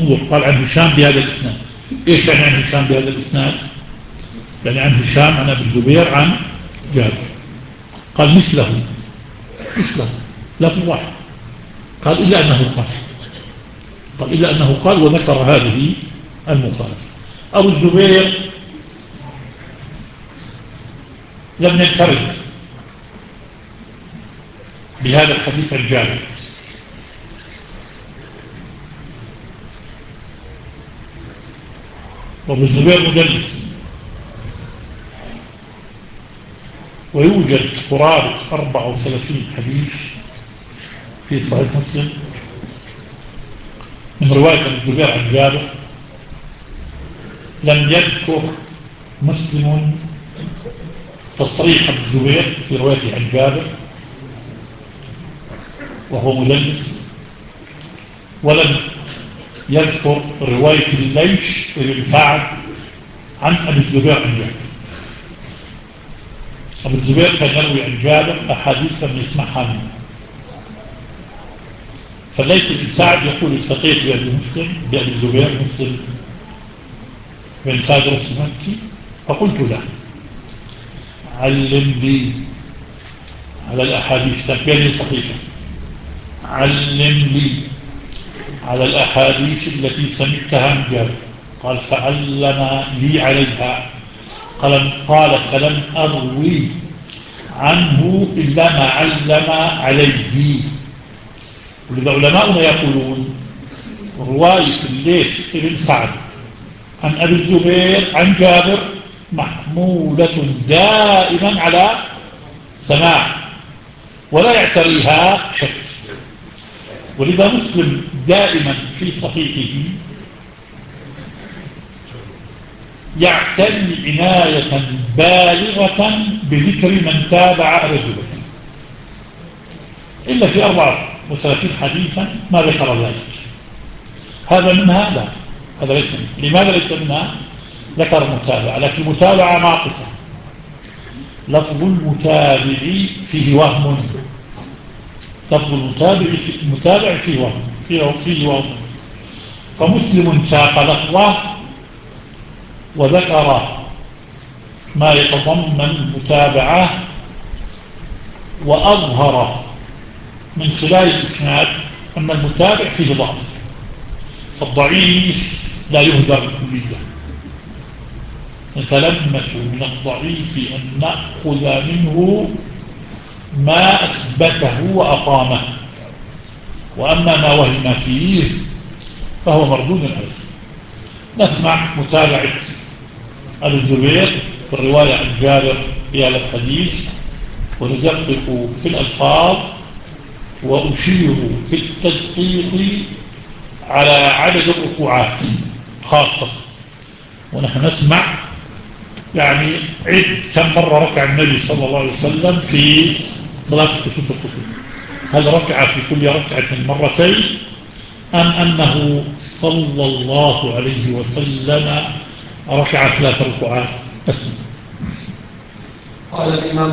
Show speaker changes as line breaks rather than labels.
انظر، قال عن هشام بهذا الإسناد. إيش يعني عن هشام بهذا الإسناد؟ يعني عن هشام عن أبي الزبير عن جابر. قال مثله لفظ واحد. قال إلا أنه قال وذكر هذه المخالفة. أبو الزبير لم ينفرد بهذا الحديث عن جابر، وابو الزبير مدلس، ويوجد قرابة 34 حديث في صحيح مسلم من رواية ابو الزبير عن جابر لم يذكر مسلم تصريح ابو الزبير في روايته عن جابر وهو مدلس، ولم يذكر رواية الليث بن سعد عن أبي الزبير عن جابر. أبو الزبير كان يروي عن جابر أحاديث لم يسمعها منه، فالليث بن سعد يقول التقيت بأبي الزبير مسلم بن تادرس المكي، فقلت له علم لي على الأحاديث، تنبيه صحيحة، علم لي على الأحاديث التي سمعتها من جابر. قال فعلم لي عليها. قال فلم أروي عنه إلا ما علم عليه. ولذا علماؤنا يقولون رواية الليث بن سعد عن أبي الزبير عن جابر محمولة دائما على سماع ولا يعتريها شك. ولذا مسلم دائما في صحيحه يعتني عناية بالغة بذكر من تابع أبا الزبير، إلا في 34 حديثا ما ذكر ذلك. هذا منها لا، هذا ليس منها. لماذا ليس منها؟ ذكر متابعة، لكن متابعة ناقصة. لفظ المتابع فيه وهم، لفظ المتابع فيه وهم. فمسلم ساق لفظه وذكر ما يتضمن المتابعة وأظهر من خلال الإسناد أن المتابع فيه ضعف، فالضعيف لا يهدر بالكلية. نتلمس من الضعيف أن نأخذ منه ما أثبته وأقامه، وأما ما وهم فيه فهو مردود عليه. نسمع متابعة أبي الزبير في الرواية عن جابر في هذا الحديث، وندقق في الألفاظ وأشير في التدقيق على عدد الركوعات خاصة. ونحن نسمع يعني عد كم مرة ركع النبي صلى الله عليه وسلم في صلاة الكسوف الكسوف. هل ركع في كل ركعة مرتين أم أنه صلى الله عليه وسلم ركع 3 ركوعات؟
قال الإمام